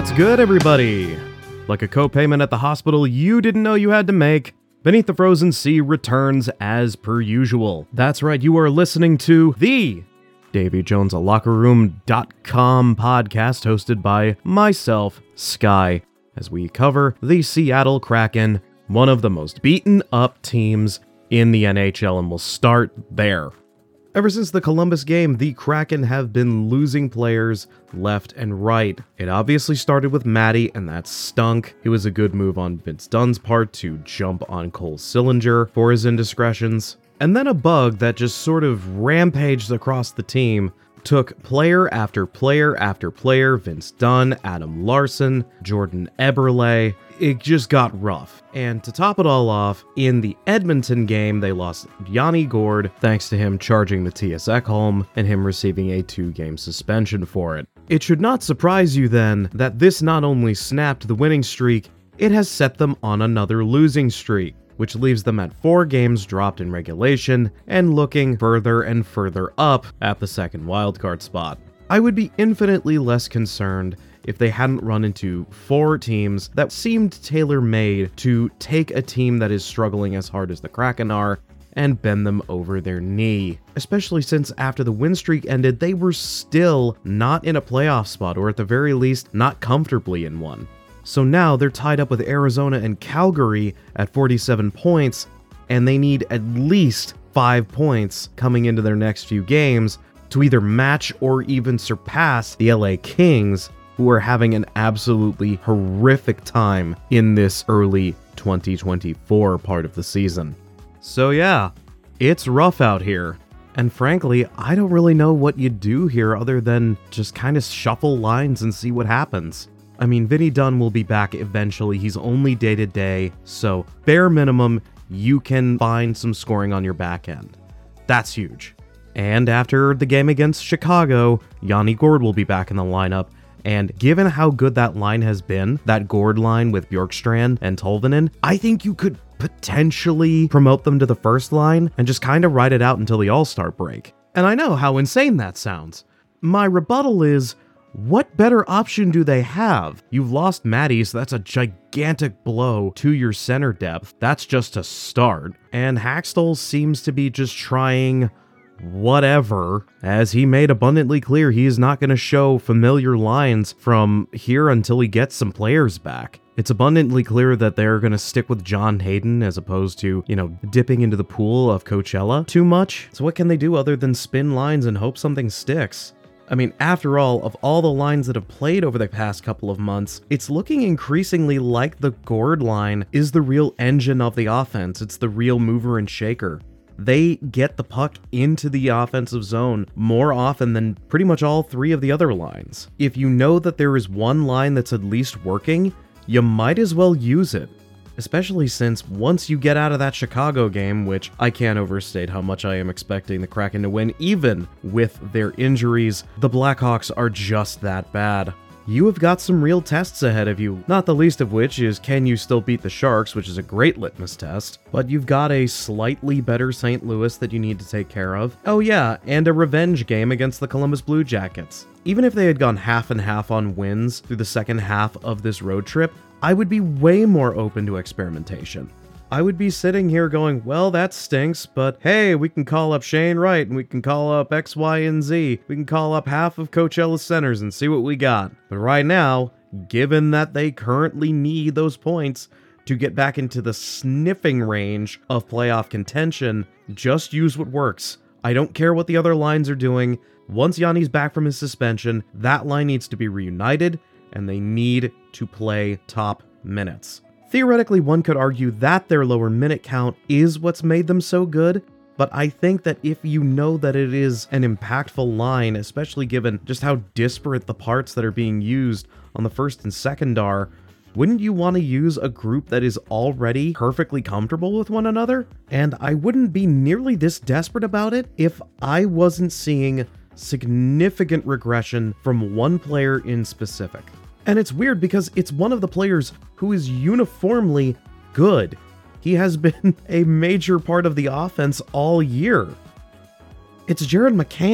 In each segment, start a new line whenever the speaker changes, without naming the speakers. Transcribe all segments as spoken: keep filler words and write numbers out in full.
What's good, everybody? Like a co-payment at the hospital you didn't know you had to make, Beneath the Frozen Sea returns as per usual. That's right, you are listening to the Davy Jones a Locker Room dot com podcast hosted by myself, Sky, as we cover the Seattle Kraken, one of the most beaten up teams in the N H L, and we'll start there. Ever since the Columbus game, the Kraken have been losing players left and right. It obviously started with Matty, and that stunk. It was a good move on Vince Dunn's part to jump on Cole Sillinger for his indiscretions. And then a bug that just sort of rampaged across the team took player after player after player, Vince Dunn, Adam Larson, Jordan Eberle. It just got rough. And to top it all off, in the Edmonton game, they lost Yanni Gourde, thanks to him charging the T S Ekholm and him receiving a two-game suspension for it. It should not surprise you then that this not only snapped the winning streak, it has set them on another losing streak, which leaves them at four games dropped in regulation and looking further and further up at the second wildcard spot. I would be infinitely less concerned if they hadn't run into four teams that seemed tailor-made to take a team that is struggling as hard as the Kraken are and bend them over their knee. Especially since after the win streak ended, they were still not in a playoff spot, or at the very least, not comfortably in one. So now they're tied up with Arizona and Calgary at forty-seven points, and they need at least five points coming into their next few games to either match or even surpass the L A Kings, who are having an absolutely horrific time in this early twenty twenty-four part of the season. So yeah, it's rough out here. And frankly, I don't really know what you do here other than just kind of shuffle lines and see what happens. I mean, Vinny Dunn will be back eventually. He's only day-to-day, so bare minimum, you can find some scoring on your back end. That's huge. And after the game against Chicago, Yanni Gourde will be back in the lineup. And given how good that line has been, that Gourde line with Bjorkstrand and Tolvanen, I think you could potentially promote them to the first line and just kind of ride it out until the All-Star break. And I know how insane that sounds. My rebuttal is, what better option do they have? You've lost Matty, so that's a gigantic blow to your center depth. That's just a start. And Hackstall seems to be just trying whatever, as he made abundantly clear he is not going to show familiar lines from here until he gets some players back. It's abundantly clear that they're going to stick with John Hayden as opposed to, you know, dipping into the pool of Coachella too much. So what can they do other than spin lines and hope something sticks? I mean, after all, of all the lines that have played over the past couple of months, it's looking increasingly like the Gourde line is the real engine of the offense. It's the real mover and shaker. They get the puck into the offensive zone more often than pretty much all three of the other lines. If you know that there is one line that's at least working, you might as well use it. Especially since once you get out of that Chicago game, which I can't overstate how much I am expecting the Kraken to win, even with their injuries, the Blackhawks are just that bad. You have got some real tests ahead of you, not the least of which is can you still beat the Sharks, which is a great litmus test, but you've got a slightly better Saint Louis that you need to take care of. Oh yeah, and a revenge game against the Columbus Blue Jackets. Even if they had gone half and half on wins through the second half of this road trip, I would be way more open to experimentation. I would be sitting here going, well, that stinks, but hey, we can call up Shane Wright, and we can call up X, Y, and Z. We can call up half of Coachella's centers and see what we got. But right now, given that they currently need those points to get back into the sniffing range of playoff contention, just use what works. I don't care what the other lines are doing. Once Yanni's back from his suspension, that line needs to be reunited, and they need to play top minutes. Theoretically, one could argue that their lower minute count is what's made them so good, but I think that if you know that it is an impactful line, especially given just how disparate the parts that are being used on the first and second are, wouldn't you want to use a group that is already perfectly comfortable with one another? And I wouldn't be nearly this desperate about it if I wasn't seeing significant regression from one player in specific. And it's weird because it's one of the players who is uniformly good. He has been a major part of the offense all year. It's Jared McCann.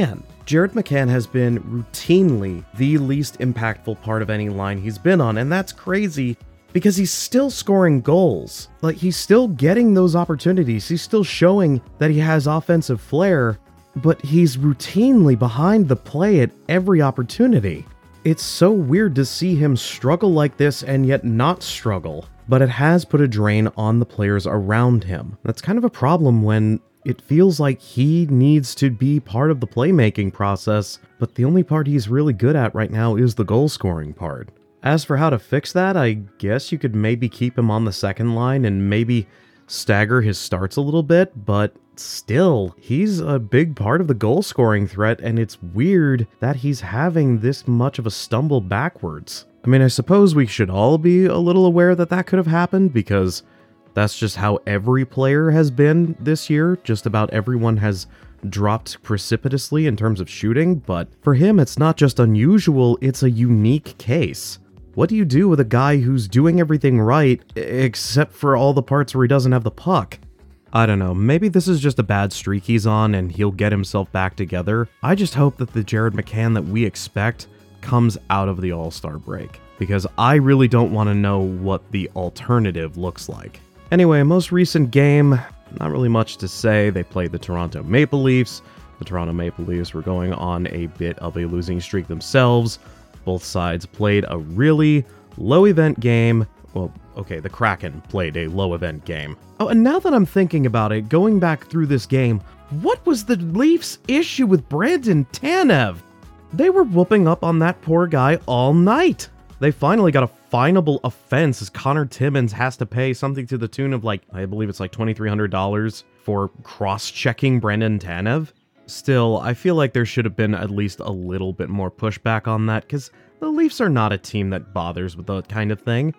Jared McCann has been routinely the least impactful part of any line he's been on, and that's crazy because he's still scoring goals. Like, he's still getting those opportunities. He's still showing that he has offensive flair, but he's routinely behind the play at every opportunity. It's so weird to see him struggle like this and yet not struggle, but it has put a drain on the players around him. That's kind of a problem when it feels like he needs to be part of the playmaking process, but the only part he's really good at right now is the goal scoring part. As for how to fix that, I guess you could maybe keep him on the second line and maybe stagger his starts a little bit, but still, he's a big part of the goal scoring threat, and it's weird that he's having this much of a stumble backwards. I mean, I suppose we should all be a little aware that that could have happened, because that's just how every player has been this year. Just about everyone has dropped precipitously in terms of shooting, but for him, it's not just unusual, it's a unique case. What do you do with a guy who's doing everything right, except for all the parts where he doesn't have the puck? I don't know, maybe this is just a bad streak he's on and he'll get himself back together. I just hope that the Jared McCann that we expect comes out of the All-Star break, because I really don't want to know what the alternative looks like. Anyway, most recent game, not really much to say. They played the Toronto Maple Leafs. The Toronto Maple Leafs were going on a bit of a losing streak themselves. Both sides played a really low-event game. Well, okay, the Kraken played a low-event game. Oh, and now that I'm thinking about it, going back through this game, what was the Leafs' issue with Brandon Tanev? They were whooping up on that poor guy all night. They finally got a finable offense as Connor Timmins has to pay something to the tune of, like, I believe it's like twenty-three hundred dollars for cross-checking Brandon Tanev. Still, I feel like there should have been at least a little bit more pushback on that, because the Leafs are not a team that bothers with that kind of thing.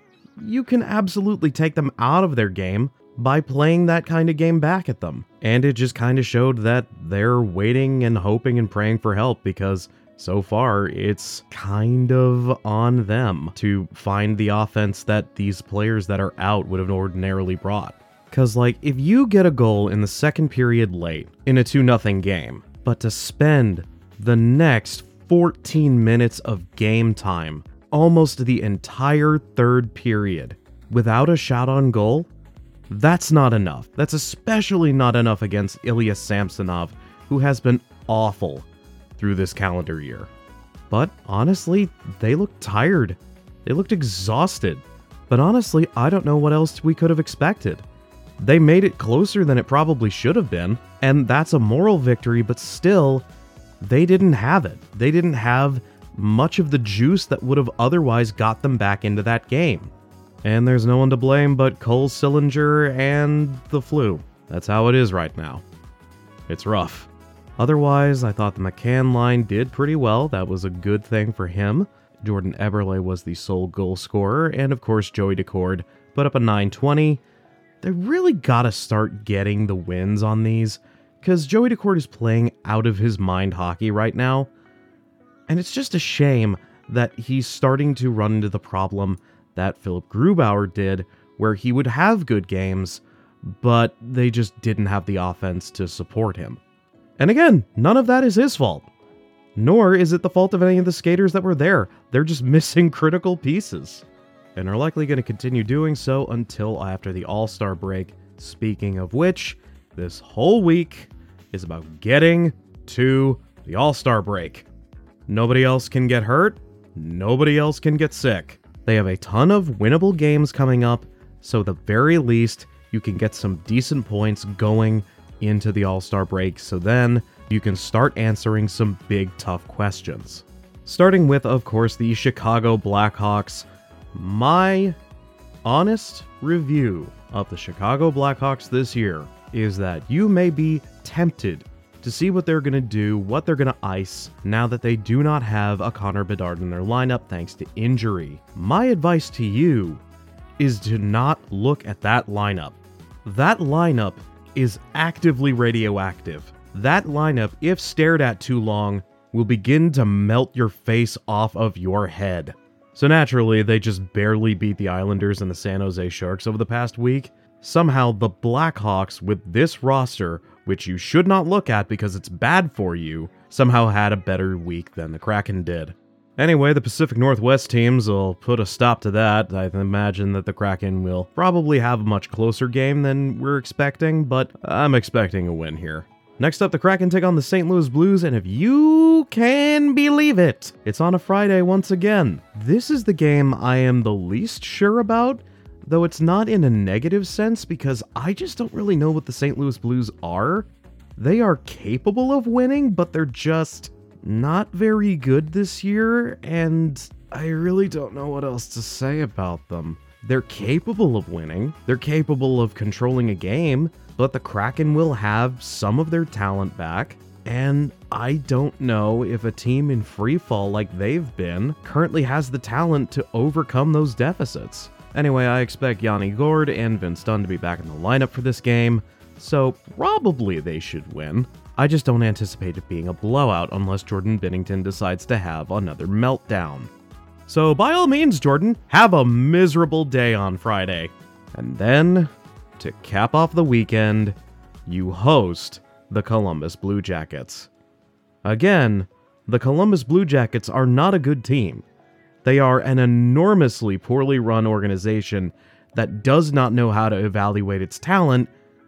You can absolutely take them out of their game by playing that kind of game back at them. And it just kind of showed that they're waiting and hoping and praying for help, because so far, it's kind of on them to find the offense that these players that are out would have ordinarily brought. Because, like, if you get a goal in the second period late in a two nothing game, but to spend the next fourteen minutes of game time, almost the entire third period, without a shot on goal, that's not enough. That's especially not enough against Ilya Samsonov, who has been awful through this calendar year. But honestly, they looked tired. They looked exhausted. But honestly, I don't know what else we could have expected. They made it closer than it probably should have been, and that's a moral victory, but still, they didn't have it. They didn't have much of the juice that would have otherwise got them back into that game. And there's no one to blame but Cole Sillinger and the flu. That's how it is right now. It's rough. Otherwise, I thought the McCann line did pretty well. That was a good thing for him. Jordan Eberle was the sole goal scorer, and of course Joey Daccord put up a nine twenty. They really gotta start getting the wins on these, because Joey Daccord is playing out of his mind hockey right now, and it's just a shame that he's starting to run into the problem that Philip Grubauer did, where he would have good games, but they just didn't have the offense to support him. And again, none of that is his fault. Nor is it the fault of any of the skaters that were there. They're just missing critical pieces, and are likely going to continue doing so until after the All-Star break. Speaking of which, this whole week is about getting to the All-Star break. Nobody else can get hurt. Nobody else can get sick. They have a ton of winnable games coming up, so at the very least, you can get some decent points going into the All-Star break, so then you can start answering some big, tough questions. Starting with, of course, the Chicago Blackhawks. My honest review of the Chicago Blackhawks this year is that you may be tempted to see what they're going to do, what they're going to ice, now that they do not have a Connor Bedard in their lineup thanks to injury. My advice to you is to not look at that lineup. That lineup is actively radioactive. That lineup, if stared at too long, will begin to melt your face off of your head. So naturally, they just barely beat the Islanders and the San Jose Sharks over the past week. Somehow, the Blackhawks, with this roster, which you should not look at because it's bad for you, somehow had a better week than the Kraken did. Anyway, the Pacific Northwest teams will put a stop to that. I imagine that the Kraken will probably have a much closer game than we're expecting, but I'm expecting a win here. Next up, the Kraken take on the Saint Louis Blues, and if you can believe it, it's on a Friday once again. This is the game I am the least sure about, though it's not in a negative sense because I just don't really know what the Saint Louis Blues are. They are capable of winning, but they're just not very good this year, and I really don't know what else to say about them. They're capable of winning, they're capable of controlling a game, but the Kraken will have some of their talent back, and I don't know if a team in freefall like they've been currently has the talent to overcome those deficits. Anyway, I expect Yanni Gourde and Vince Dunn to be back in the lineup for this game, so probably they should win. I just don't anticipate it being a blowout unless Jordan Binnington decides to have another meltdown. So by all means, Jordan, have a miserable day on Friday. And then, to cap off the weekend, you host the Columbus Blue Jackets. Again, the Columbus Blue Jackets are not a good team. They are an enormously poorly run organization that does not know how to evaluate its talent,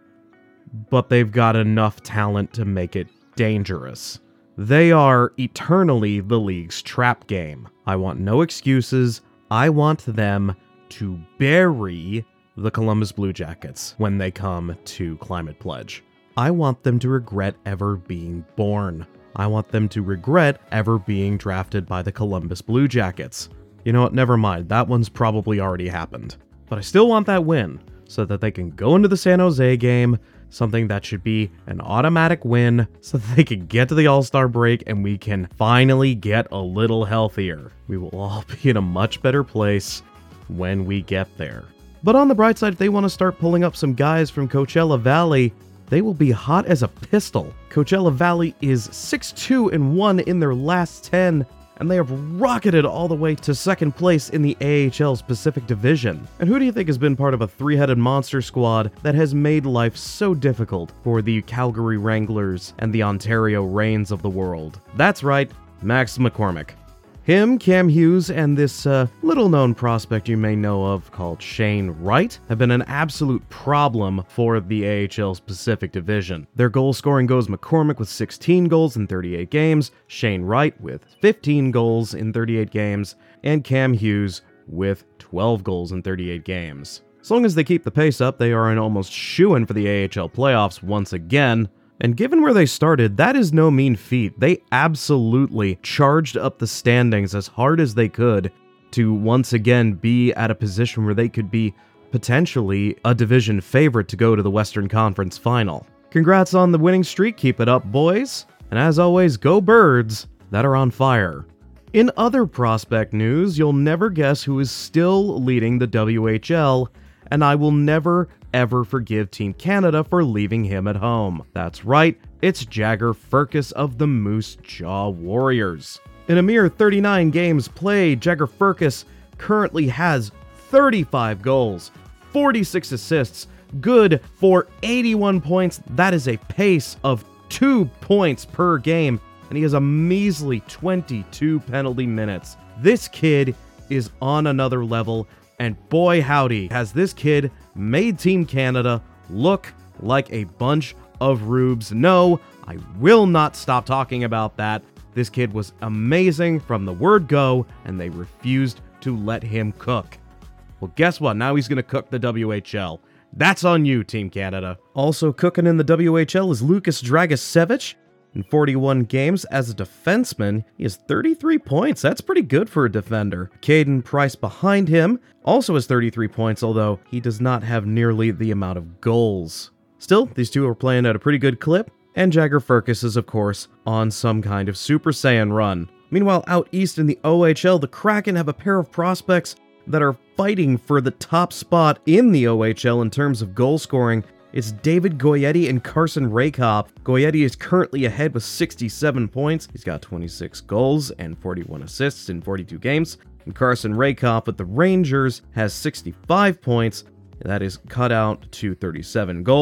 but they've got enough talent to make it dangerous. They are eternally the league's trap game. I want no excuses. I want them to bury the Columbus Blue Jackets when they come to Climate Pledge. I want them to regret ever being born. I want them to regret ever being drafted by the Columbus Blue Jackets. You know what, never mind, that one's probably already happened. But I still want that win, so that they can go into the San Jose game, something that should be an automatic win, so that they can get to the All-Star break and we can finally get a little healthier. We will all be in a much better place when we get there. But on the bright side, if they want to start pulling up some guys from Coachella Valley, they will be hot as a pistol. Coachella Valley is six two and one in their last ten, and they have rocketed all the way to second place in the A H L's Pacific Division. And who do you think has been part of a three-headed monster squad that has made life so difficult for the Calgary Wranglers and the Ontario Reigns of the world? That's right, Max McCormick. Him, Cam Hughes, and this uh, little-known prospect you may know of called Shane Wright have been an absolute problem for the A H L's Pacific Division. Their goal scoring goes McCormick with sixteen goals in thirty-eight games, Shane Wright with fifteen goals in thirty-eight games, and Cam Hughes with twelve goals in thirty-eight games. As long as they keep the pace up, they are an almost shoo-in for the A H L playoffs once again. And given where they started, that is no mean feat. They absolutely charged up the standings as hard as they could to once again be at a position where they could be potentially a division favorite to go to the Western Conference Final. Congrats on the winning streak, keep it up, boys. And as always, go Birds that are on fire. In other prospect news, you'll never guess who is still leading the W H L, and I will never ever forgive Team Canada for leaving him at home. That's right, it's Jagger Firkus of the Moose Jaw Warriors. In a mere thirty-nine games played, Jagger Firkus currently has thirty-five goals, forty-six assists, good for eighty-one points. That is a pace of two points per game, and he has a measly twenty-two penalty minutes. This kid is on another level, and boy howdy, has this kid made Team Canada look like a bunch of rubes. No, I will not stop talking about that. This kid was amazing from the word go, and they refused to let him cook. Well, guess what? Now he's going to cook the W H L. That's on you, Team Canada. Also cooking in the W H L is Lukas Dragicevic. In forty-one games as a defenseman, he has thirty-three points. That's pretty good for a defender. Caden Price behind him also has thirty-three points, although he does not have nearly the amount of goals. Still, these two are playing at a pretty good clip, and Jagger Firkus is, of course, on some kind of Super Saiyan run. Meanwhile, out east in the O H L, the Kraken have a pair of prospects that are fighting for the top spot in the O H L in terms of goal scoring. It's David Goyetti and Carson Raykop. Goyetti is currently ahead with sixty-seven points. He's got twenty-six goals and forty-one assists in forty-two games. And Carson Raykop with the Rangers has sixty-five points. That is cut out to thirty-seven goals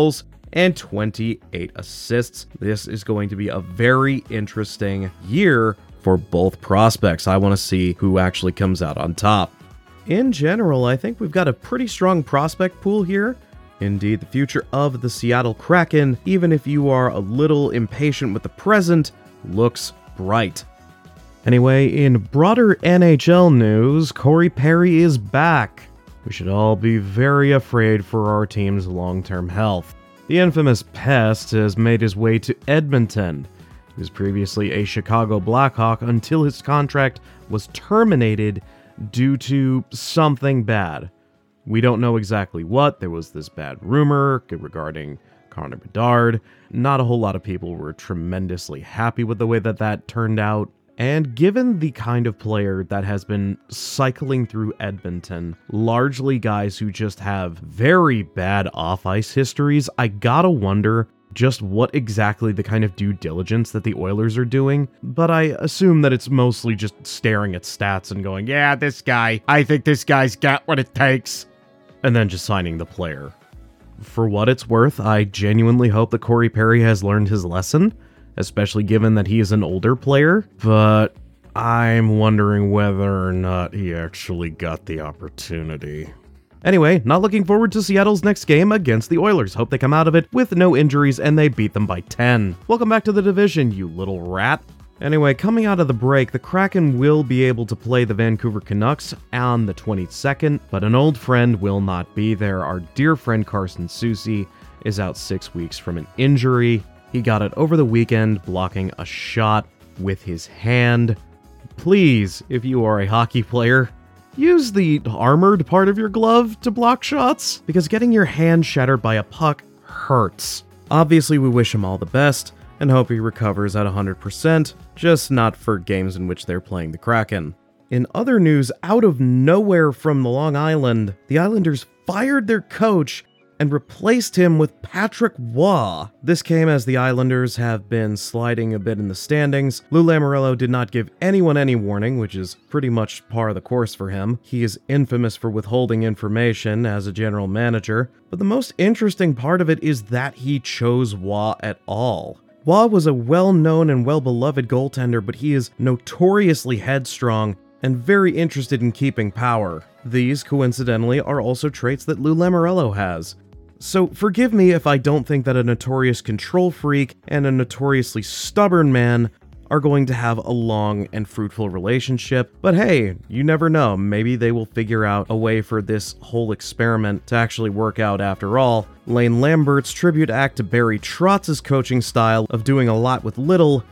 and twenty-eight assists. This is going to be a very interesting year for both prospects. I want to see who actually comes out on top. In general, I think we've got a pretty strong prospect pool here. Indeed, the future of the Seattle Kraken, even if you are a little impatient with the present, looks bright. Anyway, in broader N H L news, Corey Perry is back. We should all be very afraid for our team's long-term health. The infamous Pest has made his way to Edmonton. He was previously a Chicago Blackhawk until his contract was terminated due to something bad. We don't know exactly what. There was this bad rumor regarding Connor Bedard. Not a whole lot of people were tremendously happy with the way that that turned out. And given the kind of player that has been cycling through Edmonton, largely guys who just have very bad off-ice histories, I gotta wonder just what exactly the kind of due diligence that the Oilers are doing. But I assume that it's mostly just staring at stats and going, yeah, this guy, I think this guy's got what it takes. And then just signing the player. For what it's worth, I genuinely hope that Corey Perry has learned his lesson, especially given that he is an older player, but I'm wondering whether or not he actually got the opportunity. Anyway, not looking forward to Seattle's next game against the Oilers. Hope they come out of it with no injuries and they beat them by ten. Welcome back to the division, you little rat. Anyway, coming out of the break, the Kraken will be able to play the Vancouver Canucks on the twenty-second, but an old friend will not be there. Our dear friend Carson Soucy is out six weeks from an injury. He got it over the weekend blocking a shot with his hand. Please, if you are a hockey player, use the armored part of your glove to block shots, because getting your hand shattered by a puck hurts. Obviously, we wish him all the best and hope he recovers at one hundred percent, just not for games in which they're playing the Kraken. In other news, out of nowhere from Long Island, the Islanders fired their coach and replaced him with Patrick Waugh. This came as the Islanders have been sliding a bit in the standings. Lou Lamoriello did not give anyone any warning, which is pretty much par of the course for him. He is infamous for withholding information as a general manager, but the most interesting part of it is that he chose Waugh at all. Waugh was a well-known and well-beloved goaltender, but he is notoriously headstrong and very interested in keeping power. These, coincidentally, are also traits that Lou Lamoriello has. So forgive me if I don't think that a notorious control freak and a notoriously stubborn man are going to have a long and fruitful relationship, but hey, you never know, maybe they will figure out a way for this whole experiment to actually work out after all. Lane Lambert's tribute act to Barry Trotz's coaching style of doing a lot with little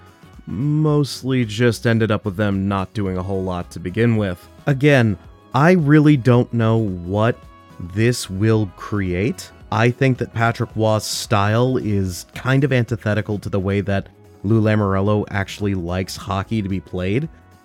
mostly just ended up with them not doing a whole lot to begin with. Again, I really don't know what this will create. I think that Patrick Waugh's style is kind of antithetical to the way that Lou Lamoriello actually likes hockey to be played.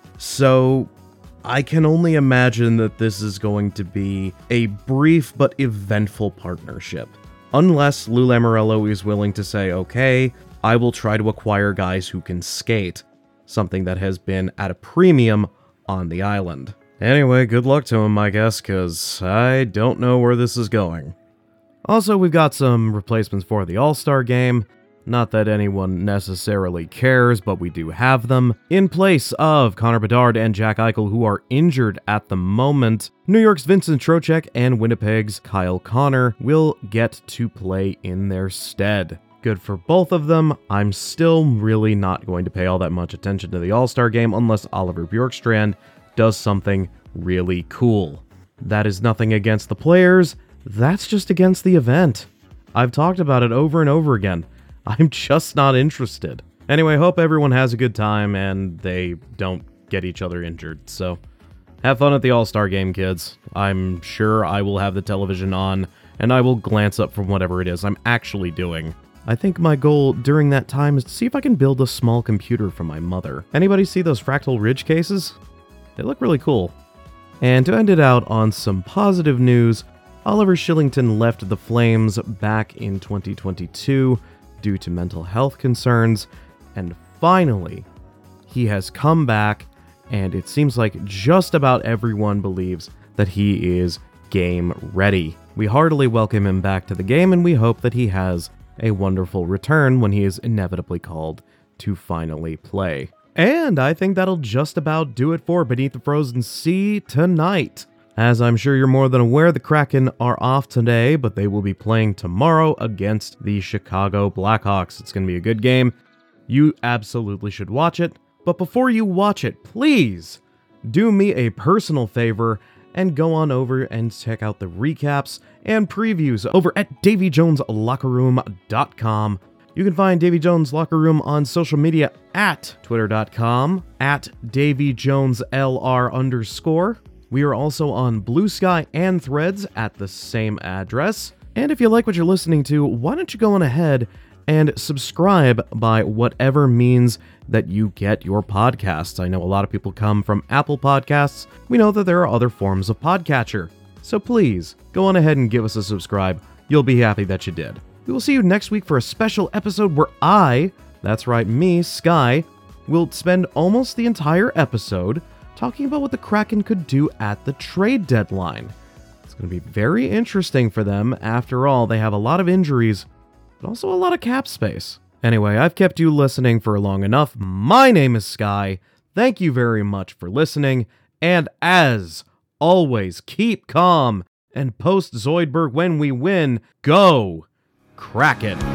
So I can only imagine that this is going to be a brief but eventful partnership. Unless Lou Lamoriello is willing to say, okay, I will try to acquire guys who can skate, something that has been at a premium on the island. Anyway, good luck to him, I guess, because I don't know where this is going. Also, we've got some replacements for the All-Star game. Not that anyone necessarily cares, but we do have them. In place of Connor Bedard and Jack Eichel, who are injured at the moment, New York's Vincent Trocheck and Winnipeg's Kyle Connor will get to play in their stead. Good for both of them. I'm still really not going to pay all that much attention to the All-Star game unless Oliver Bjorkstrand does something really cool. That is nothing against the players, that's just against the event. I've talked about it over and over again. I'm just not interested. Anyway, hope everyone has a good time and they don't get each other injured. So, have fun at the All-Star game, kids. I'm sure I will have the television on and I will glance up from whatever it is I'm actually doing. I think my goal during that time is to see if I can build a small computer for my mother. Anybody see those Fractal Ridge cases? They look really cool. And to end it out on some positive news, Oliver Shillington left the Flames back in twenty twenty-two due to mental health concerns, and finally, he has come back, and it seems like just about everyone believes that he is game ready. We heartily welcome him back to the game, and we hope that he has a wonderful return when he is inevitably called to finally play. And I think that'll just about do it for Beneath the Frozen Sea tonight. As I'm sure you're more than aware, the Kraken are off today, but they will be playing tomorrow against the Chicago Blackhawks. It's going to be a good game. You absolutely should watch it. But before you watch it, please do me a personal favor and go on over and check out the recaps and previews over at davy jones locker room dot com. You can find Davy Jones Locker Room on social media at twitter dot com, at davyjoneslr underscore. We are also on Blue Sky and Threads at the same address. And if you like what you're listening to, why don't you go on ahead and subscribe by whatever means that you get your podcasts. I know a lot of people come from Apple Podcasts. We know that there are other forms of podcatcher. So please, go on ahead and give us a subscribe. You'll be happy that you did. We will see you next week for a special episode where I, that's right, me, Sky, will spend almost the entire episode talking about what the Kraken could do at the trade deadline. It's going to be very interesting for them. After all, they have a lot of injuries, but also a lot of cap space. Anyway, I've kept you listening for long enough. My name is Sky. Thank you very much for listening. And as always, keep calm and post Zoidberg when we win. Go Kraken!